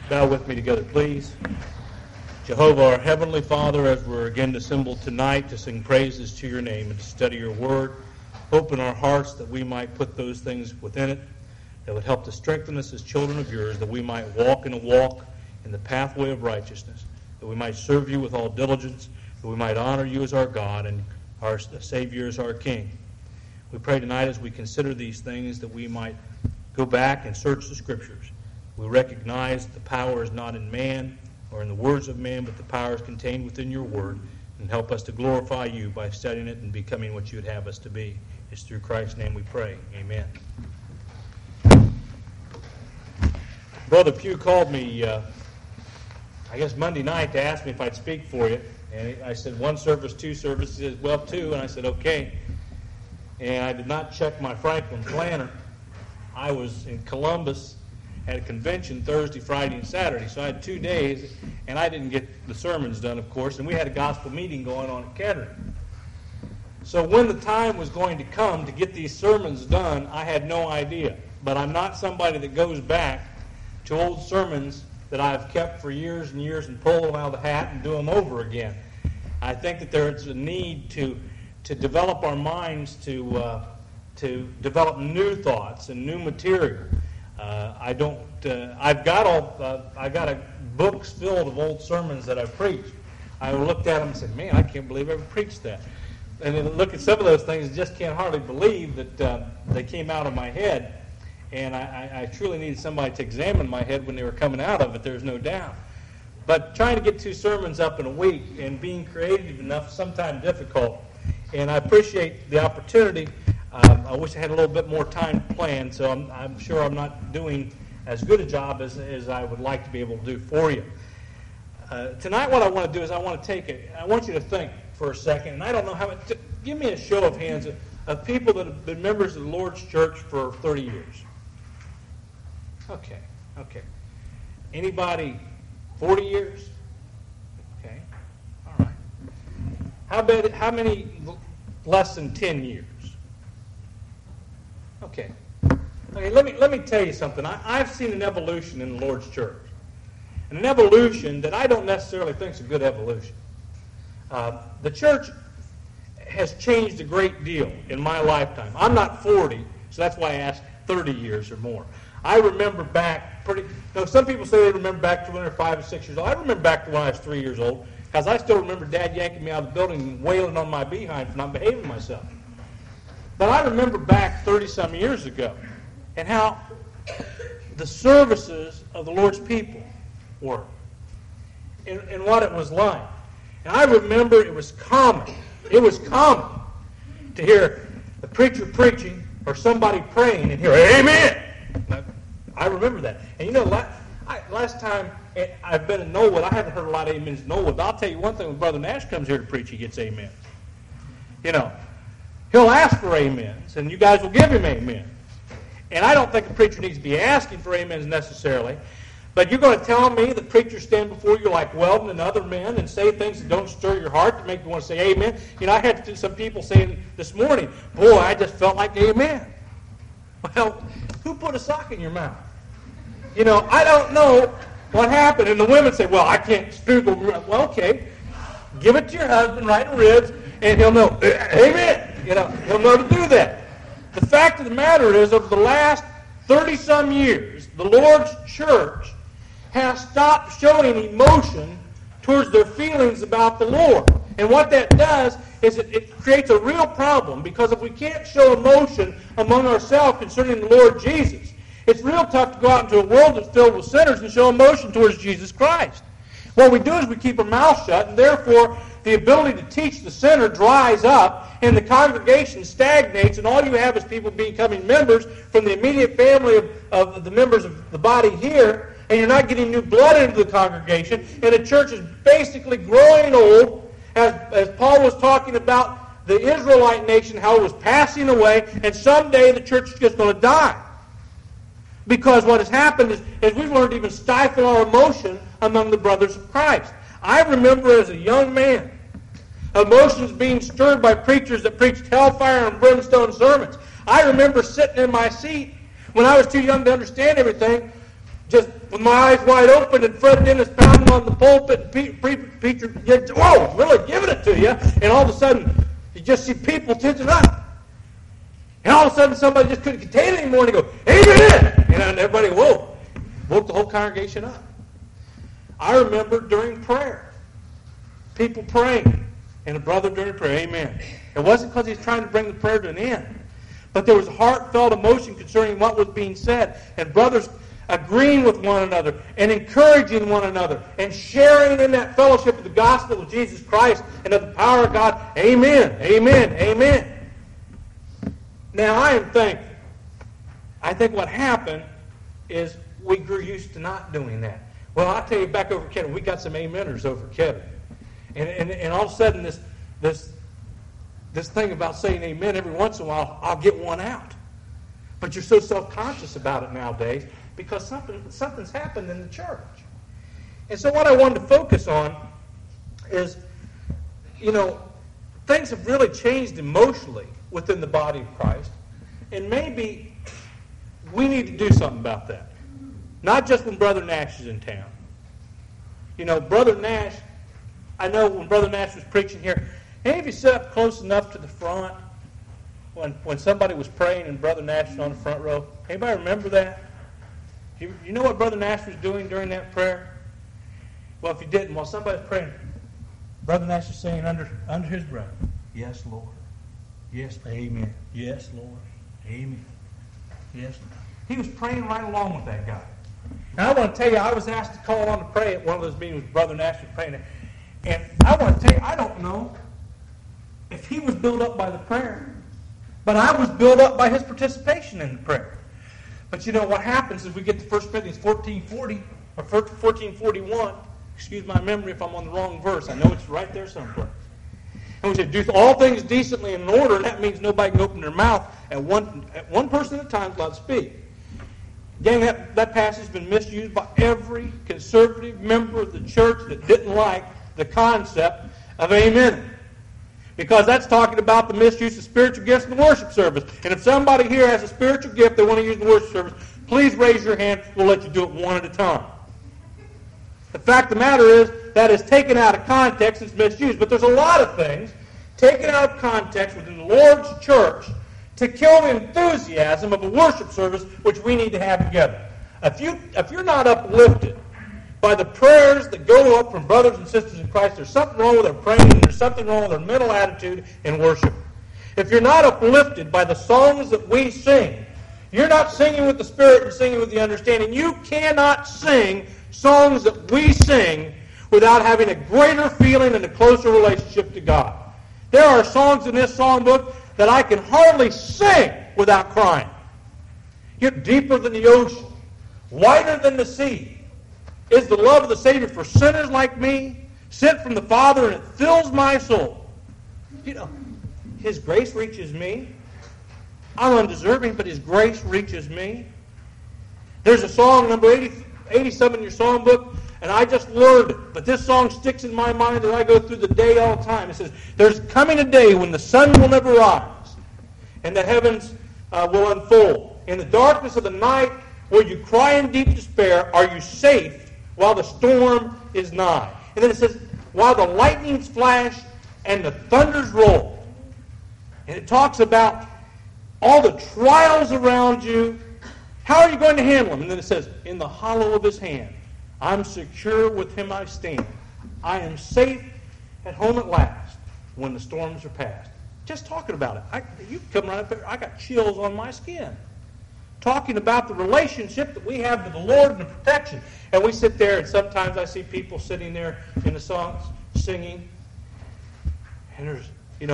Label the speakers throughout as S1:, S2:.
S1: Bow with me together, please. Jehovah, our Heavenly Father, as we're again assembled tonight to sing praises to your name and to study your word, open our hearts that we might put those things within it that would help to strengthen us as children of yours, that we might walk in the pathway of righteousness, that we might serve you with all diligence, that we might honor you as our God and our Savior as our King. We pray tonight as we consider these things that we might go back and search the Scriptures. We recognize the power is not in man or in the words of man, but the power is contained within your word, and help us to glorify you by studying it and becoming what you would have us to be. It's through Christ's name we pray. Amen. Brother Pugh called me, Monday night to ask me if I'd speak for you. And I said, 1 service, 2 services. He said, well, 2. And I said, okay. And I did not check my Franklin planner. I was in Columbus at a convention Thursday, Friday, and Saturday. So I had 2 days, and I didn't get the sermons done, of course, and we had a gospel meeting going on at Kettering. So when the time was going to come to get these sermons done, I had no idea. But I'm not somebody that goes back to old sermons that I've kept for years and years and pull them out of the hat and do them over again. I think that there's a need to develop our minds to develop new thoughts and new material. I've got books filled of old sermons that I've preached. I looked at them and said, man, I can't believe I ever preached that. And then look at some of those things and just can't hardly believe that they came out of my head. And I truly needed somebody to examine my head when they were coming out of it, there's no doubt. But trying to get 2 sermons up in a week and being creative enough is sometimes difficult. And I appreciate the opportunity. I wish I had a little bit more time planned, so I'm sure I'm not doing as good a job as I would like to be able to do for you. Tonight what I want to do is I want you to think for a second, and I don't know give me a show of hands of people that have been members of the Lord's Church for 30 years. Okay. Anybody 40 years? Okay, all right. How many less than 10 years? Okay, let me tell you something. I've seen an evolution in the Lord's church. And an evolution that I don't necessarily think is a good evolution. The church has changed a great deal in my lifetime. I'm not 40, so that's why I asked 30 years or more. I remember back some people say they remember back to when they were 5 or 6 years old. I remember back to when I was 3 years old, because I still remember Dad yanking me out of the building and wailing on my behind for not behaving myself. But I remember back 30-some years ago and how the services of the Lord's people were and what it was like. And I remember it was common to hear the preacher preaching or somebody praying and hear, amen. I remember that. And last time I've been in Knollwood, I haven't heard a lot of amens in Knollwood, but I'll tell you one thing, when Brother Nash comes here to preach, he gets amens. He'll ask for amens, and you guys will give him amen. And I don't think a preacher needs to be asking for amens necessarily, but you're going to tell me that preachers stand before you like Weldon and other men and say things that don't stir your heart to make you want to say amen. I had some people saying this morning, boy, I just felt like amen. Well, who put a sock in your mouth? I don't know what happened. And the women say, well, I can't spoogle. Well, okay. Give it to your husband right in the ribs, and he'll know, amen. He'll know to do that. The fact of the matter is, over the last 30-some years, the Lord's church has stopped showing emotion towards their feelings about the Lord. And what that does is it creates a real problem, because if we can't show emotion among ourselves concerning the Lord Jesus, it's real tough to go out into a world that's filled with sinners and show emotion towards Jesus Christ. What we do is we keep our mouth shut, and therefore the ability to teach the sinner dries up, and the congregation stagnates, and all you have is people becoming members from the immediate family of the members of the body here, and you're not getting new blood into the congregation, and the church is basically growing old, as Paul was talking about the Israelite nation, how it was passing away, and someday the church is just going to die. Because what has happened is we've learned to even stifle our emotion among the brothers of Christ. I remember as a young man, emotions being stirred by preachers that preached hellfire and brimstone sermons. I remember sitting in my seat when I was too young to understand everything, just with my eyes wide open, and Fred Dennis pounding on the pulpit, and preacher, whoa, really giving it to you, and all of a sudden, you just see people tension up. And all of a sudden, somebody just couldn't contain it anymore, and they go, amen! And everybody, whoa, woke the whole congregation up. I remember during prayer, people praying, and a brother during prayer, amen. It wasn't because he's trying to bring the prayer to an end, but there was heartfelt emotion concerning what was being said, and brothers agreeing with one another and encouraging one another and sharing in that fellowship of the gospel of Jesus Christ and of the power of God. Amen, amen, amen. Now, I am thankful. I think what happened is we grew used to not doing that. Well, I'll tell you, back over Kevin, we got some ameners over Kevin. And all of a sudden, this thing about saying amen every once in a while, I'll get one out. But you're so self-conscious about it nowadays because something's happened in the church. And so what I wanted to focus on is, things have really changed emotionally within the body of Christ. And maybe we need to do something about that. Not just when Brother Nash is in town. Brother Nash, I know when Brother Nash was preaching here, any of you sit up close enough to the front when somebody was praying and Brother Nash was on the front row? Anybody remember that? You know what Brother Nash was doing during that prayer? Well, if you didn't, while somebody was praying, Brother Nash is saying under his breath, yes, Lord. Yes, amen. Yes, Lord. Amen. Yes, Lord. He was praying right along with that guy. Now, I want to tell you, I was asked to call on to pray at one of those meetings with Brother Nash was praying. And I want to tell you, I don't know if he was built up by the prayer, but I was built up by his participation in the prayer. But what happens is we get to 1 Corinthians 14:40 or 14:41. Excuse my memory if I'm on the wrong verse. I know it's right there somewhere. And we say, do all things decently and in order, and that means nobody can open their mouth at one person at a time allowed to speak. Again, that passage has been misused by every conservative member of the church that didn't like the concept of amen. Because that's talking about the misuse of spiritual gifts in the worship service. And if somebody here has a spiritual gift they want to use in the worship service, please raise your hand. We'll let you do it one at a time. The fact of the matter is that is taken out of context and it's misused. But there's a lot of things taken out of context within the Lord's church to kill the enthusiasm of a worship service which we need to have together. If you're not uplifted by the prayers that go up from brothers and sisters in Christ, there's something wrong with their praying, and there's something wrong with their mental attitude in worship. If you're not uplifted by the songs that we sing, you're not singing with the Spirit and singing with the understanding. You cannot sing songs that we sing without having a greater feeling and a closer relationship to God. There are songs in this songbook that I can hardly sing without crying. You're deeper than the ocean, wider than the sea, is the love of the Savior for sinners like me, sent from the Father, and it fills my soul. His grace reaches me. I'm undeserving, but His grace reaches me. There's a song, number 87 in your songbook, and I just learned it, but this song sticks in my mind as I go through the day all the time. It says, there's coming a day when the sun will never rise, and the heavens will unfold. In the darkness of the night, where you cry in deep despair, are you safe while the storm is nigh? And then it says, while the lightnings flash and the thunders roll. And it talks about all the trials around you. How are you going to handle them? And then it says, in the hollow of His hand, I'm secure, with Him I stand. I am safe at home at last when the storms are past. Just talking about it. You come right up there, I got chills on my skin. Talking about the relationship that we have to the Lord and the protection. And we sit there, and sometimes I see people sitting there in the songs singing. And there's,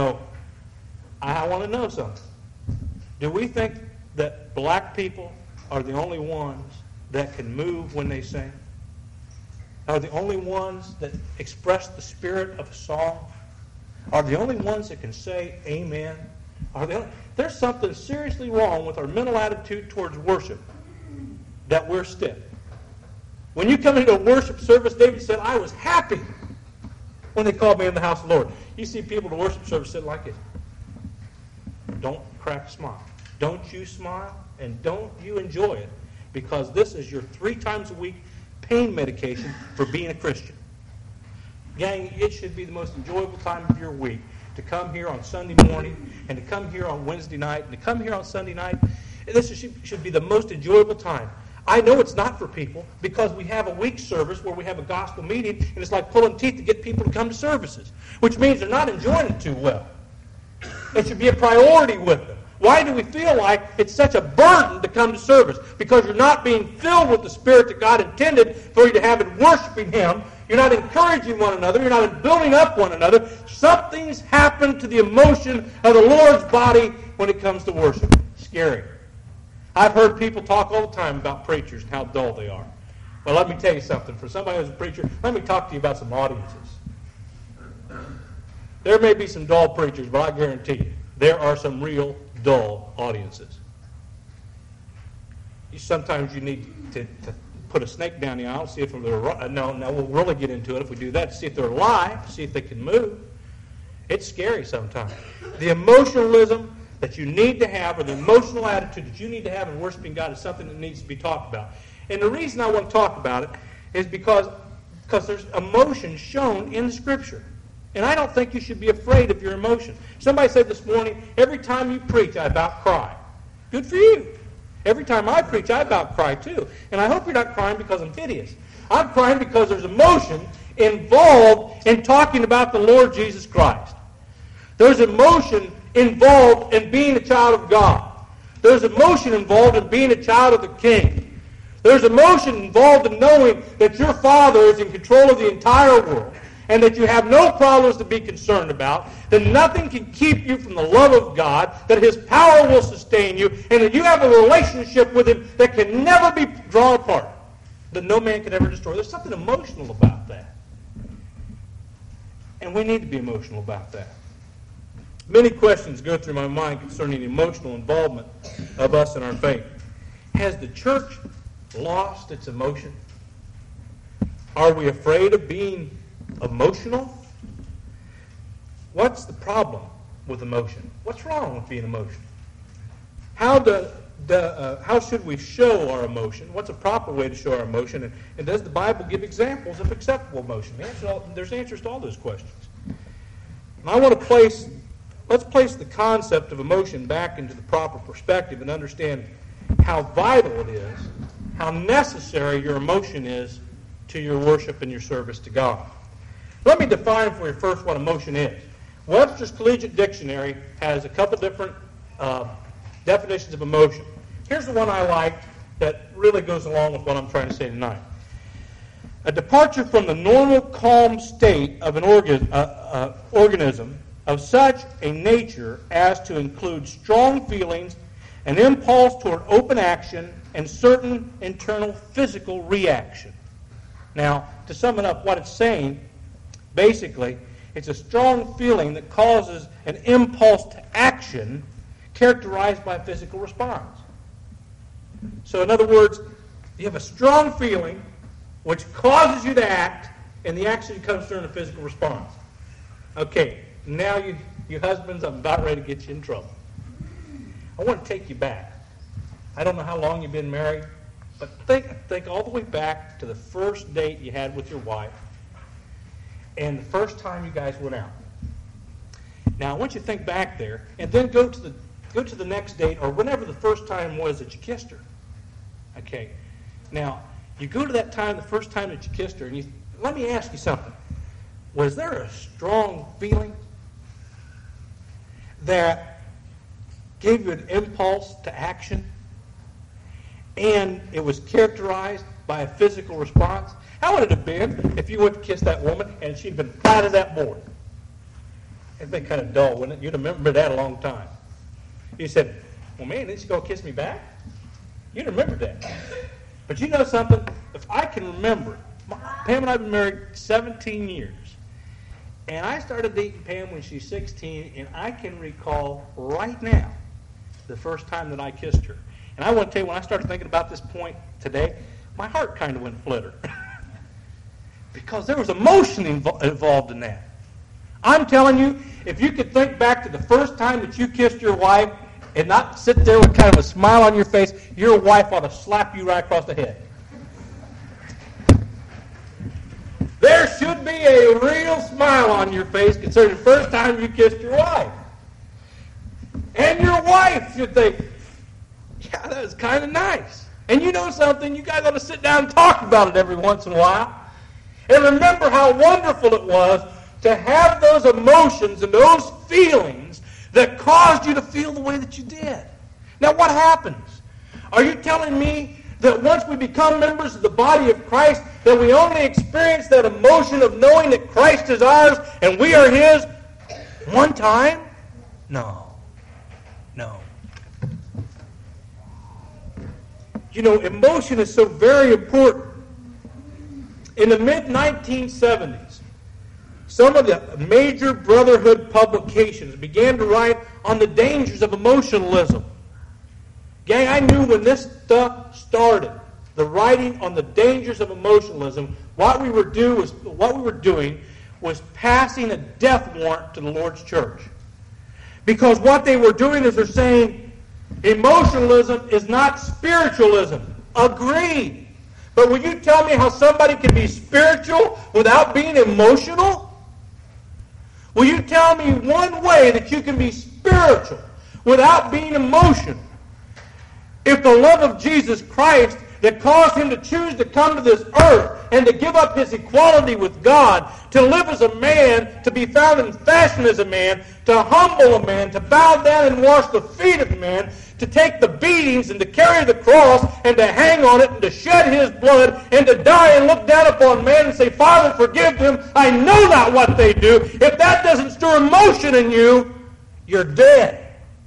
S1: I want to know something. Do we think that black people are the only ones that can move when they sing? Are the only ones that express the spirit of a song? Are the only ones that can say amen? There's something seriously wrong with our mental attitude towards worship, that we're stiff. When you come into a worship service, David said, I was happy when they called me in the house of the Lord. You see people in the worship service sit like it. Don't crack a smile. Don't you smile, and don't you enjoy it. because this is your 3 times a week pain medication for being a Christian. Gang, it should be the most enjoyable time of your week to come here on Sunday morning and to come here on Wednesday night and to come here on Sunday night. This should be the most enjoyable time. I know it's not for people because we have a week service where we have a gospel meeting and it's like pulling teeth to get people to come to services, which means they're not enjoying it too well. It should be a priority with them. Why do we feel like it's such a burden to come to service? Because you're not being filled with the Spirit that God intended for you to have in worshiping Him. You're not encouraging one another. You're not building up one another. Something's happened to the emotion of the Lord's body when it comes to worship. Scary. I've heard people talk all the time about preachers and how dull they are. Well, let me tell you something. For somebody who's a preacher, let me talk to you about some audiences. There may be some dull preachers, but I guarantee you, there are some real dull audiences. Sometimes you need to put a snake down the aisle, see if they're no, we'll really get into it if we do that, see if they're alive, see if they can move. It's scary sometimes. The emotionalism that you need to have, or the emotional attitude that you need to have in worshiping God, is something that needs to be talked about. And the reason I want to talk about it is because there's emotion shown in the Scripture. And I don't think you should be afraid of your emotion. Somebody said this morning, every time you preach, I about cry. Good for you. Every time I preach, I about cry too. And I hope you're not crying because I'm hideous. I'm crying because there's emotion involved in talking about the Lord Jesus Christ. There's emotion involved in being a child of God. There's emotion involved in being a child of the King. There's emotion involved in knowing that your Father is in control of the entire world, and that you have no problems to be concerned about, that nothing can keep you from the love of God, that His power will sustain you, and that you have a relationship with Him that can never be drawn apart, that no man can ever destroy. There's something emotional about that. And we need to be emotional about that. Many questions go through my mind concerning the emotional involvement of us in our faith. Has the church lost its emotion? Are we afraid of being emotional? What's the problem with emotion? What's wrong with being emotional? How should we show our emotion? What's a proper way to show our emotion? And does the Bible give examples of acceptable emotion? There's answers to all those questions. And I want to let's place the concept of emotion back into the proper perspective and understand how vital it is, how necessary your emotion is to your worship and your service to God. Let me define for you first what emotion is. Webster's Collegiate Dictionary has a couple different definitions of emotion. Here's the one I like that really goes along with what I'm trying to say tonight. A departure from the normal calm state of an organism of such a nature as to include strong feelings, an impulse toward open action, and certain internal physical reaction. Now, to sum it up, what it's saying, basically, it's a strong feeling that causes an impulse to action characterized by a physical response. So, in other words, you have a strong feeling which causes you to act, and the action comes through in a physical response. Okay, now you husbands, I'm about ready to get you in trouble. I want to take you back. I don't know how long you've been married, but think all the way back to the first date you had with your wife and the first time you guys went out. Now, I want you to think back there and then go to the next date or whenever the first time was that you kissed her. Okay. Now, you go to that time, the first time that you kissed her, and let me ask you something. Was there a strong feeling that gave you an impulse to action, and it was characterized by a physical response? How would it have been if you went to kiss that woman and she'd been flat as that board? It'd been kind of dull, wouldn't it? You'd remember that a long time. You said, well, man, isn't she going to kiss me back? You'd remember that. But you know something? If I can remember, Pam and I have been married 17 years. And I started dating Pam when she's 16, and I can recall right now the first time that I kissed her. And I want to tell you, when I started thinking about this point today, my heart kind of went flitter. Because there was emotion involved in that. I'm telling you, if you could think back to the first time that you kissed your wife, and not sit there with kind of a smile on your face, your wife ought to slap you right across the head. There should be a real smile on your face concerning the first time you kissed your wife. And your wife should think, yeah, that was kind of nice. And you know something? You guys ought to sit down and talk about it every once in a while. And remember how wonderful it was to have those emotions and those feelings that caused you to feel the way that you did. Now, what happens? Are you telling me that once we become members of the body of Christ, that we only experience that emotion of knowing that Christ is ours and we are His one time? No. You know, emotion is so very important. In the mid-1970s, some of the major brotherhood publications began to write on the dangers of emotionalism. Gang, I knew when this stuff started, the writing on the dangers of emotionalism, what we were doing was passing a death warrant to the Lord's church. Because what they were doing is they're saying, emotionalism is not spiritualism. Agreed. But will you tell me how somebody can be spiritual without being emotional? Will you tell me one way that you can be spiritual without being emotional? If the love of Jesus Christ that caused Him to choose to come to this earth and to give up His equality with God, to live as a man, to be found in fashion as a man, to humble a man, to bow down and wash the feet of a man, to take the beatings and to carry the cross and to hang on it and to shed His blood and to die and look down upon man and say, Father, forgive them. I know not what they do. If that doesn't stir emotion in you, you're dead.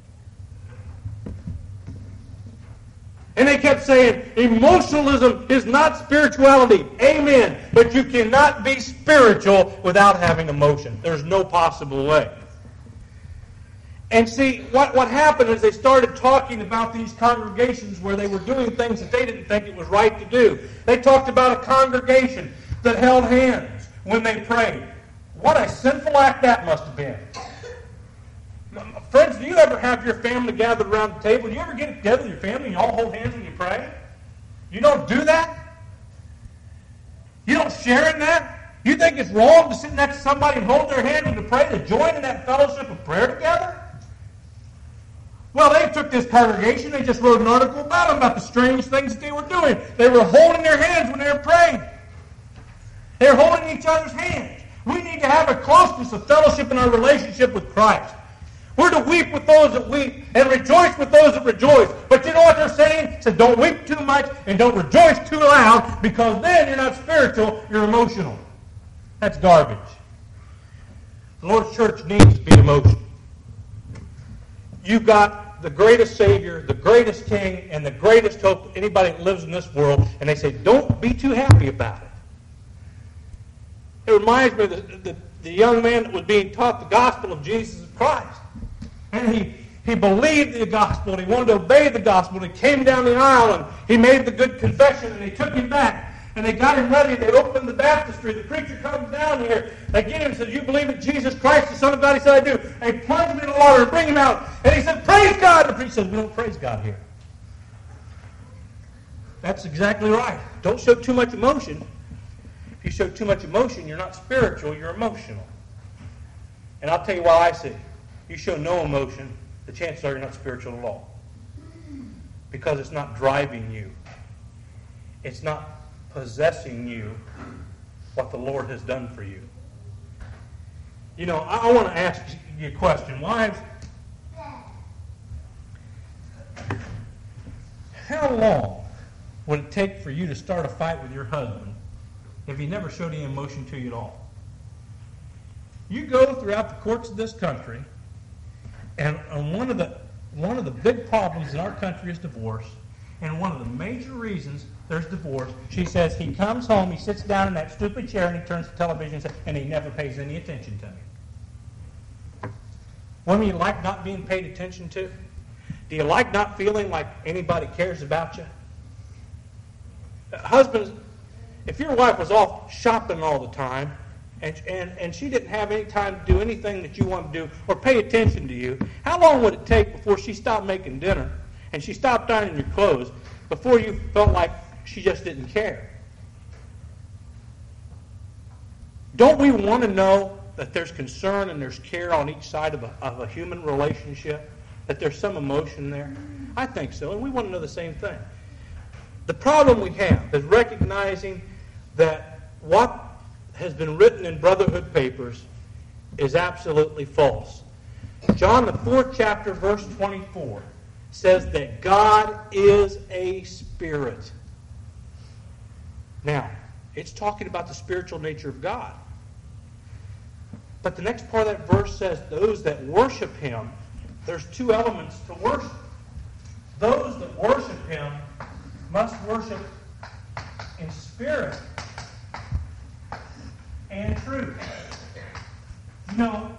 S1: And they kept saying, emotionalism is not spirituality. Amen. But you cannot be spiritual without having emotion. There's no possible way. And see, what happened is they started talking about these congregations where they were doing things that they didn't think it was right to do. They talked about a congregation that held hands when they prayed. What a sinful act that must have been. Friends, do you ever have your family gathered around the table? Do you ever get together with your family and you all hold hands when you pray? You don't do that? You don't share in that? You think it's wrong to sit next to somebody and hold their hand and to pray, to join in that fellowship of prayer together? Well, they took this congregation, they just wrote an article about them, about the strange things that they were doing. They were holding their hands when they were praying. They were holding each other's hands. We need to have a closeness of fellowship in our relationship with Christ. We're to weep with those that weep and rejoice with those that rejoice. But you know what they're saying? It says don't weep too much and don't rejoice too loud, because then you're not spiritual, you're emotional. That's garbage. The Lord's church needs to be emotional. You've got the greatest Savior, the greatest King, and the greatest hope that anybody that lives in this world, and they say, don't be too happy about it. It reminds me of the young man that was being taught the gospel of Jesus Christ. And he believed the gospel, and he wanted to obey the gospel, and he came down the aisle, and he made the good confession, and they took him back. And they got him ready. They opened the baptistry. The preacher comes down here. They get him and says, you believe in Jesus Christ, the Son of God? He said, I do. They plunged him in the water and bring him out. And he said, praise God. The preacher says, we don't praise God here. That's exactly right. Don't show too much emotion. If you show too much emotion, you're not spiritual, you're emotional. And I'll tell you why I see. You show no emotion, the chances are you're not spiritual at all. Because it's not driving you. It's not possessing you what the Lord has done for you. You know, I want to ask you a question. Wives, how long would it take for you to start a fight with your husband if he never showed any emotion to you at all? You go throughout the courts of this country, and one of the big problems in our country is divorce. And one of the major reasons there's divorce, she says, he comes home, he sits down in that stupid chair, and he turns to television, and he never pays any attention to me. Women, you like not being paid attention to? Do you like not feeling like anybody cares about you? Husbands, if your wife was off shopping all the time, and she didn't have any time to do anything that you wanted to do or pay attention to you, how long would it take before she stopped making dinner and she stopped ironing your clothes before you felt like she just didn't care? Don't we want to know that there's concern and there's care on each side of a human relationship? That there's some emotion there? I think so, and we want to know the same thing. The problem we have is recognizing that what has been written in Brotherhood Papers is absolutely false. John, the 4th chapter, verse 24, says that God is a spirit. Now, it's talking about the spiritual nature of God. But the next part of that verse says those that worship Him, there's two elements to worship. Those that worship Him must worship in spirit and truth. You know,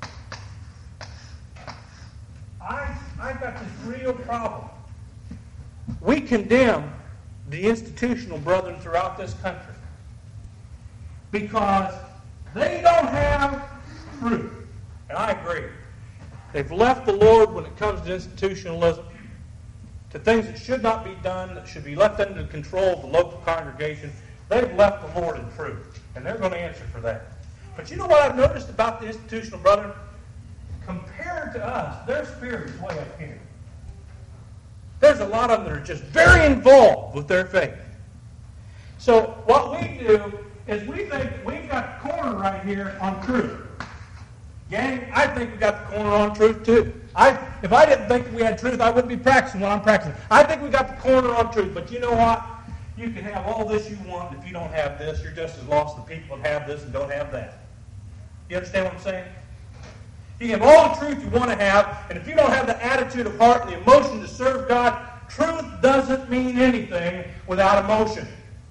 S1: I've got this real problem. We condemn the institutional brethren throughout this country because they don't have truth. And I agree. They've left the Lord when it comes to institutionalism, to things that should not be done, that should be left under the control of the local congregation. They've left the Lord in truth, and they're going to answer for that. But you know what I've noticed about the institutional brethren? Compared to us, their spirit is way up here. There's a lot of them that are just very involved with their faith. So what we do is we think that we've got the corner right here on truth. Gang, I think we got the corner on truth too. If I didn't think we had truth, I wouldn't be practicing what I'm practicing. I think we got the corner on truth. But you know what? You can have all this you want. If you don't have this, you're just as lost as the people that have this and don't have that. You understand what I'm saying? You can have all the truth you want to have, and if you don't have the attitude of heart and the emotion to serve God, truth doesn't mean anything without emotion.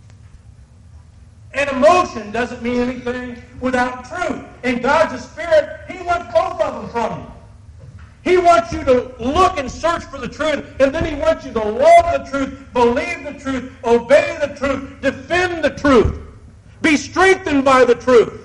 S1: And emotion doesn't mean anything without truth. And God's a spirit. He wants both of them from you. He wants you to look and search for the truth, and then He wants you to love the truth, believe the truth, obey the truth, defend the truth, be strengthened by the truth.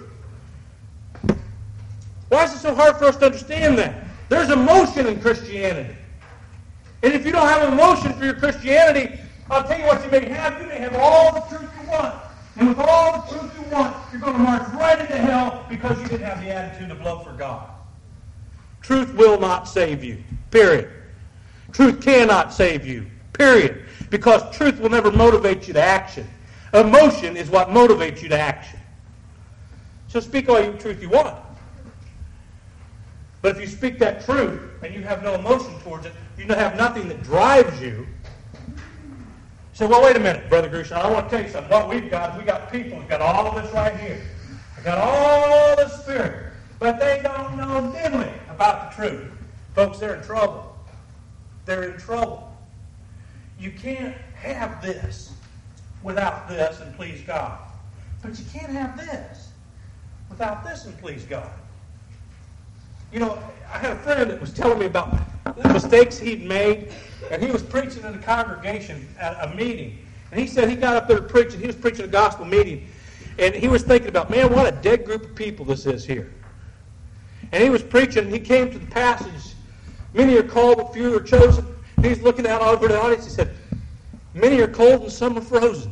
S1: Why is it so hard for us to understand that? There's emotion in Christianity. And if you don't have emotion for your Christianity, I'll tell you what you may have. You may have all the truth you want. And with all the truth you want, you're going to march right into hell because you didn't have the attitude of love for God. Truth will not save you, period. Truth cannot save you, period. Because truth will never motivate you to action. Emotion is what motivates you to action. So speak all the truth you want. But if you speak that truth and you have no emotion towards it, you have nothing that drives you. So, well, wait a minute, Brother Grushan, I want to tell you something. What we've got is we've got people who've got all of this right here. They've got all the spirit, but they don't know diddly about the truth. Folks, they're in trouble. They're in trouble. You can't have this without this and please God. But you can't have this without this and please God. You know, I had a friend that was telling me about the mistakes he'd made, and he was preaching in a congregation at a meeting. And he said he got up there preaching. He was preaching a gospel meeting, and he was thinking about, man, what a dead group of people this is here. And he was preaching, and he came to the passage, many are called, but few are chosen. And he's looking out over the audience. He said, many are cold and some are frozen.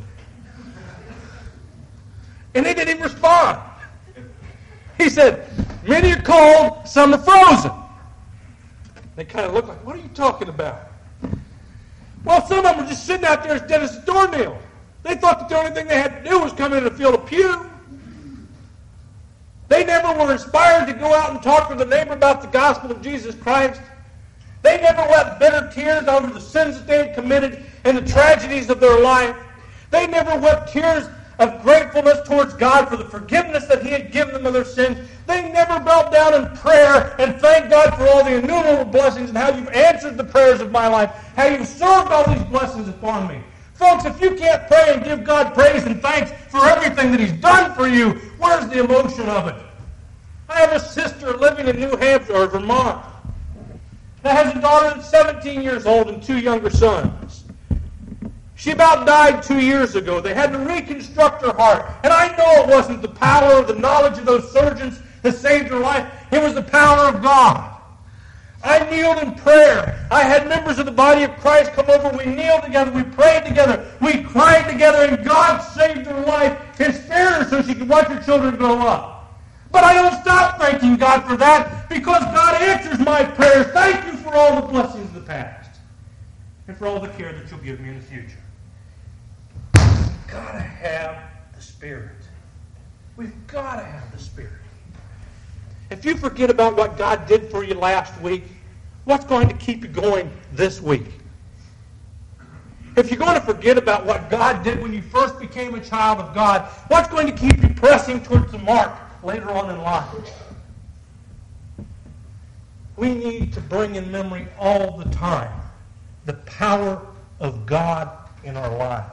S1: And they didn't even respond. He said, many are cold, some are frozen. They kind of look like, what are you talking about? Well, some of them were just sitting out there as dead as a doornail. They thought that the only thing they had to do was come in and fill a pew. They never were inspired to go out and talk to the neighbor about the gospel of Jesus Christ. They never wept bitter tears over the sins that they had committed and the tragedies of their life. They never wept tears of gratefulness towards God for the forgiveness that He had given them of their sins. They never knelt down in prayer and thanked God for all the innumerable blessings and how you've answered the prayers of my life, how you've served all these blessings upon me. Folks, if you can't pray and give God praise and thanks for everything that He's done for you, where's the emotion of it? I have a sister living in New Hampshire or Vermont that has a daughter that's 17 years old and 2 younger sons. She about died 2 years ago. They had to reconstruct her heart. And I know all, it wasn't the power or the knowledge of those surgeons that saved her life. It was the power of God. I kneeled in prayer. I had members of the body of Christ come over. We kneeled together. We prayed together. We cried together, and God saved her life and spared her so she could watch her children grow up. But I don't stop thanking God for that because God answers my prayers. Thank you for all the blessings of the past and for all the care that you'll give me in the future. We've got to have the Spirit. We've got to have the Spirit. If you forget about what God did for you last week, what's going to keep you going this week? If you're going to forget about what God did when you first became a child of God, what's going to keep you pressing towards the mark later on in life? We need to bring in memory all the time the power of God in our lives.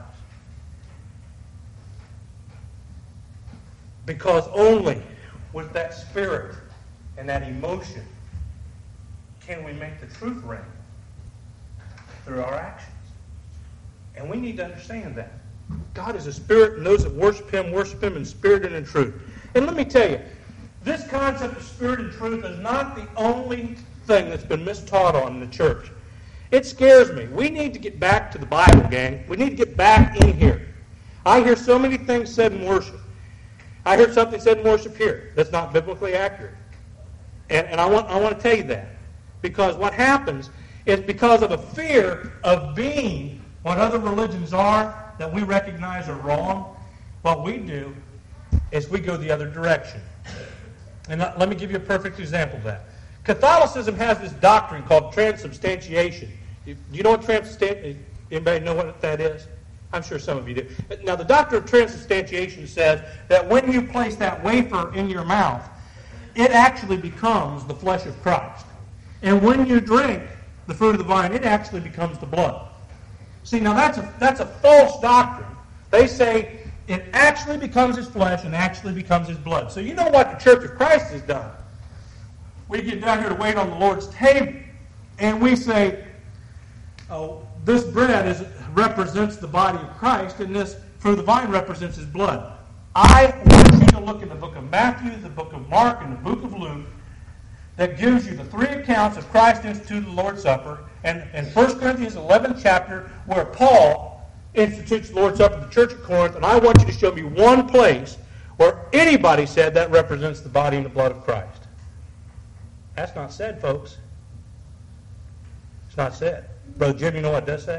S1: Because only with that Spirit and that emotion can we make the truth reign through our actions. And we need to understand that. God is a Spirit, and those that worship Him in spirit and in truth. And let me tell you, this concept of spirit and truth is not the only thing that's been mistaught on in the church. It scares me. We need to get back to the Bible, gang. We need to get back in here. I hear so many things said in worship. I heard something said in worship here that's not biblically accurate. And I want to tell you that. Because what happens is because of a fear of being what other religions are that we recognize are wrong, what we do is we go the other direction. And let me give you a perfect example of that. Catholicism has this doctrine called transubstantiation. Do you know what transubstantiation? Anybody know what that is? I'm sure some of you do. Now, the doctrine of transubstantiation says that when you place that wafer in your mouth, it actually becomes the flesh of Christ. And when you drink the fruit of the vine, it actually becomes the blood. See, now that's a false doctrine. They say it actually becomes his flesh and actually becomes his blood. So you know what the Church of Christ has done? We get down here to wait on the Lord's table, and we say, oh, this bread represents the body of Christ, and this fruit of the vine represents his blood. I want you to look in the book of Matthew, the book of Mark, and the book of Luke that gives you the three accounts of Christ instituted the Lord's Supper, and 1 Corinthians 11 chapter where Paul institutes the Lord's Supper to the church of Corinth, and I want you to show me one place where anybody said that represents the body and the blood of Christ. That's not said, folks. It's not said. Brother Jim, you know what it does say?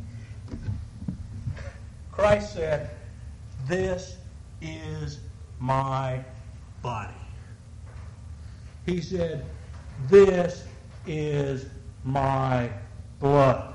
S1: Christ said, "This is my body." He said, "This is my blood."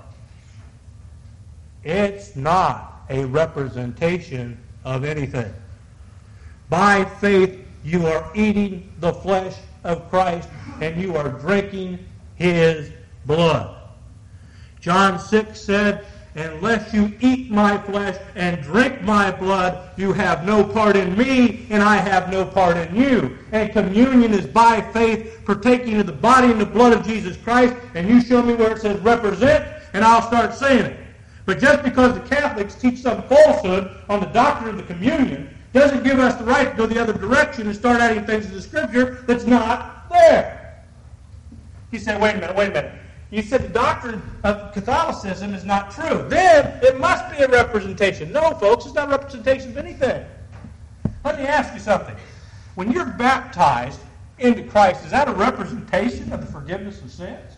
S1: It's not a representation of anything. By faith, you are eating the flesh of Christ and you are drinking his blood. John 6 said, "Unless you eat my flesh and drink my blood, you have no part in me, and I have no part in you." And communion is by faith, partaking of the body and the blood of Jesus Christ. And you show me where it says represent, and I'll start saying it. But just because the Catholics teach some falsehood on the doctrine of the communion doesn't give us the right to go the other direction and start adding things to the Scripture that's not there. He said, wait a minute. You said the doctrine of Catholicism is not true. Then it must be a representation. No, folks, it's not a representation of anything. Let me ask you something. When you're baptized into Christ, is that a representation of the forgiveness of sins?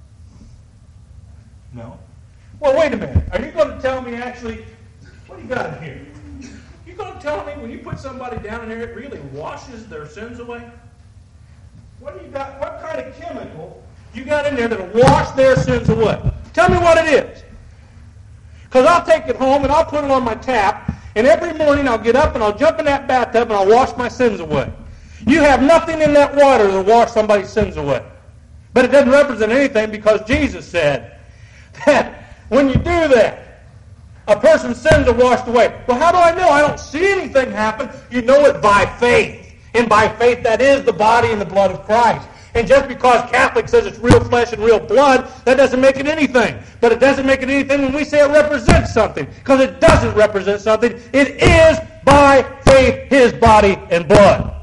S1: No. Well, wait a minute. Are you going to tell me actually, what do you got in here? You going to tell me when you put somebody down in here, it really washes their sins away? What do you got? What kind of chemical you got in there that'll wash their sins away? Tell me what it is. Because I'll take it home and I'll put it on my tap, and every morning I'll get up and I'll jump in that bathtub and I'll wash my sins away. You have nothing in that water that'll wash somebody's sins away. But it doesn't represent anything because Jesus said that when you do that, a person's sins are washed away. Well, how do I know? I don't see anything happen. You know it by faith. And by faith, that is the body and the blood of Christ. And just because Catholic says it's real flesh and real blood, that doesn't make it anything. But it doesn't make it anything when we say it represents something, because it doesn't represent something. It is, by faith, his body and blood.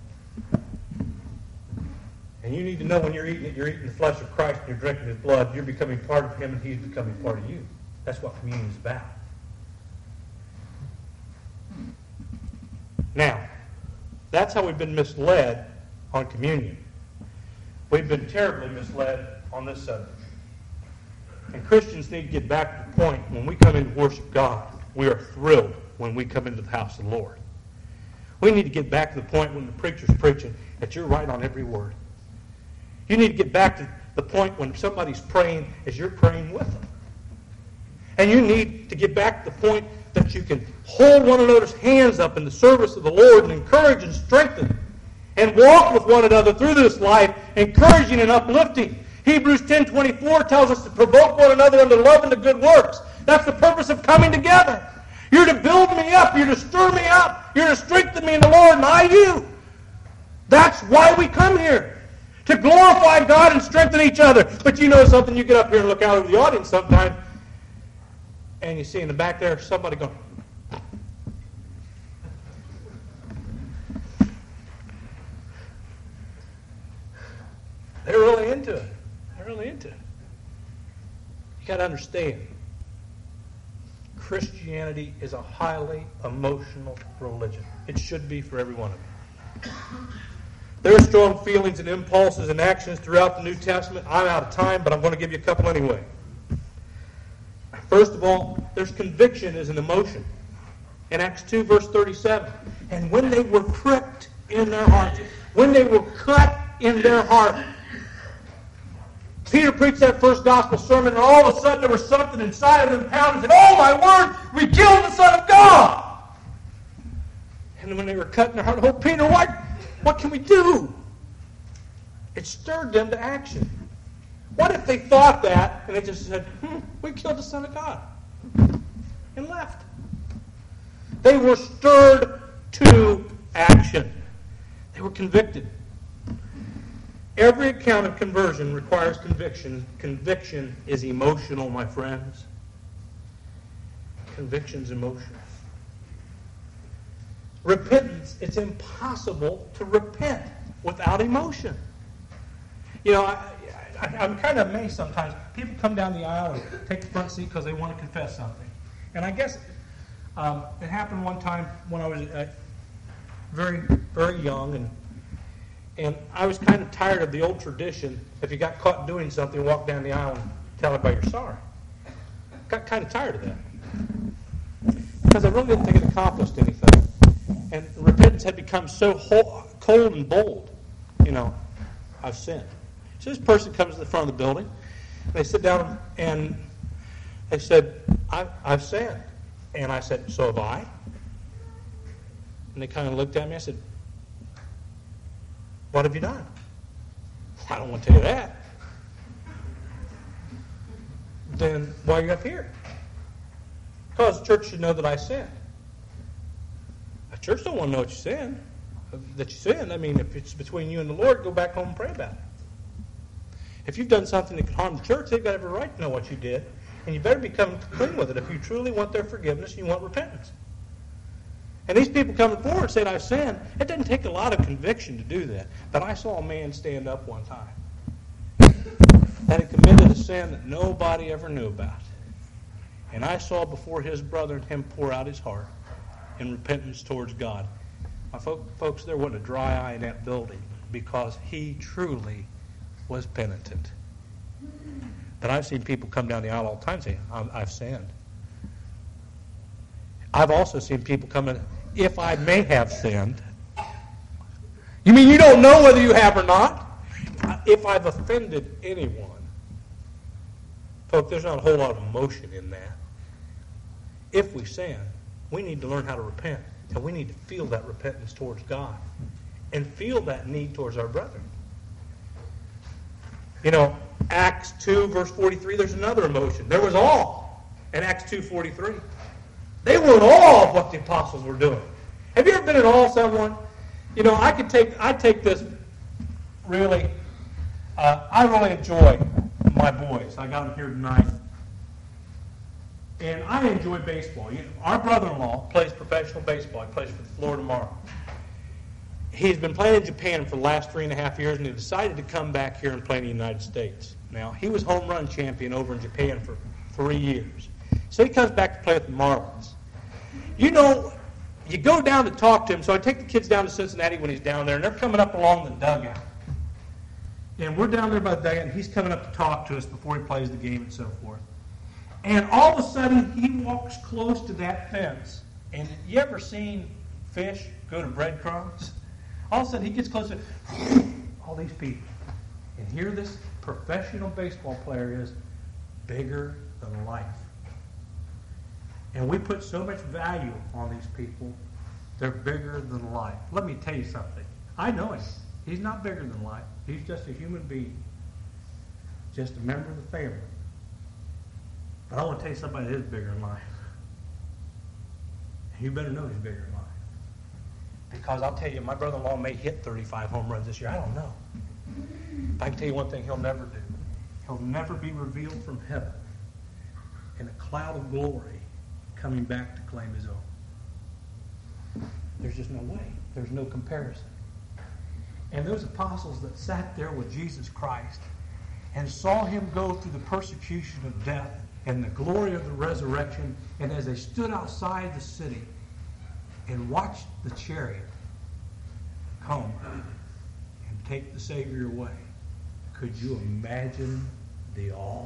S1: And you need to know when you're eating it, you're eating the flesh of Christ and you're drinking his blood. You're becoming part of him and he's becoming part of you. That's what communion is about. Now, that's how we've been misled on communion. We've been terribly misled on this subject. And Christians need to get back to the point when we come in to worship God, we are thrilled when we come into the house of the Lord. We need to get back to the point when the preacher's preaching that you're right on every word. You need to get back to the point when somebody's praying as you're praying with them. And you need to get back to the point that you can hold one another's hands up in the service of the Lord and encourage and strengthen and walk with one another through this life, encouraging and uplifting. Hebrews 10:24 tells us to provoke one another unto love and to good works. That's the purpose of coming together. You're to build me up. You're to stir me up. You're to strengthen me in the Lord, and I you. That's why we come here. To glorify God and strengthen each other. But you know something, you get up here and look out over the audience sometime, and you see in the back there somebody going, they're really into it. They're really into it. You got to understand, Christianity is a highly emotional religion. It should be for every one of you. There are strong feelings and impulses and actions throughout the New Testament. I'm out of time, but I'm going to give you a couple anyway. First of all, there's conviction as an emotion. In Acts 2, verse 37, and when they were pricked in their hearts, when they were cut in their heart, Peter preached that first gospel sermon, and all of a sudden there was something inside of them pounding and said, oh my word, we killed the Son of God! And when they were cut in their heart, oh Peter, what can we do? It stirred them to action. What if they thought that and they just said, we killed the Son of God, and left? They were stirred to action. They were convicted. Every account of conversion requires conviction. Conviction is emotional, my friends. Conviction's emotional. Repentance, it's impossible to repent without emotion. You know, I'm kind of amazed sometimes. People come down the aisle and take the front seat because they want to confess something. And I guess it happened one time when I was very, very young, and I was kind of tired of the old tradition. If you got caught doing something, walk down the aisle and tell everybody you're sorry. Got kind of tired of that because I really didn't think it accomplished anything. And repentance had become so cold and bold. You know, I've sinned. So this person comes to the front of the building. They sit down and they said, I've sinned. And I said, so have I? And they kind of looked at me. I said, what have you done? I don't want to tell you that. Then why are you up here? Because the church should know that I sinned. The church don't want to know what you sinned. That you sinned. I mean, if it's between you and the Lord, go back home and pray about it. If you've done something that could harm the church, they've got every right to know what you did. And you better become clean with it if you truly want their forgiveness and you want repentance. And these people coming forward saying, I've sinned, it doesn't take a lot of conviction to do that. But I saw a man stand up one time that had committed a sin that nobody ever knew about. And I saw before his brother and him pour out his heart in repentance towards God. My folks, there wasn't a dry eye in that building because he truly was penitent. But I've seen people come down the aisle all the time and say, I've sinned. I've also seen people come in, if I may have sinned. You mean you don't know whether you have or not? If I've offended anyone. Folks, there's not a whole lot of emotion in that. If we sin, we need to learn how to repent. And we need to feel that repentance towards God. And feel that need towards our brethren. You know, Acts 2, verse 43, there's another emotion. There was awe in Acts 2:43. They were in awe of what the apostles were doing. Have you ever been in awe of someone? You know, I take this really I really enjoy my boys. I got them here tonight. And I enjoy baseball. Our brother-in-law plays professional baseball. He plays for the Florida Marlins. He's been playing in Japan for the last 3.5 years, and he decided to come back here and play in the United States. Now, he was home run champion over in Japan for 3 years. So he comes back to play with the Marlins. You know, you go down to talk to him. So I take the kids down to Cincinnati when he's down there, and they're coming up along the dugout. And we're down there by the dugout, and he's coming up to talk to us before he plays the game and so forth. And all of a sudden, he walks close to that fence. And you ever seen fish go to breadcrumbs? All of a sudden, he gets close to all these people. And here this professional baseball player is bigger than life. And we put so much value on these people, they're bigger than life. Let me tell you something. I know him. He's not bigger than life. He's just a human being. Just a member of the family. But I want to tell you somebody that is bigger than life. You better know he's bigger than life. Because I'll tell you, my brother-in-law may hit 35 home runs this year. I don't know. But I can tell you one thing he'll never do. He'll never be revealed from heaven in a cloud of glory coming back to claim his own. There's just no way. There's no comparison. And those apostles that sat there with Jesus Christ and saw him go through the persecution of death and the glory of the resurrection, and as they stood outside the city and watched the chariot come and take the Savior away, could you imagine the awe?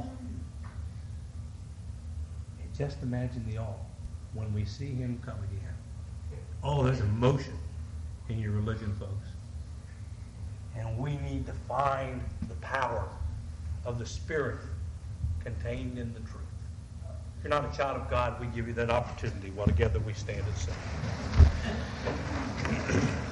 S1: And just imagine the awe when we see him come again. Oh, there's emotion in your religion, folks. And we need to find the power of the Spirit contained in the truth. If you're not a child of God, we give you that opportunity while together we stand and sing.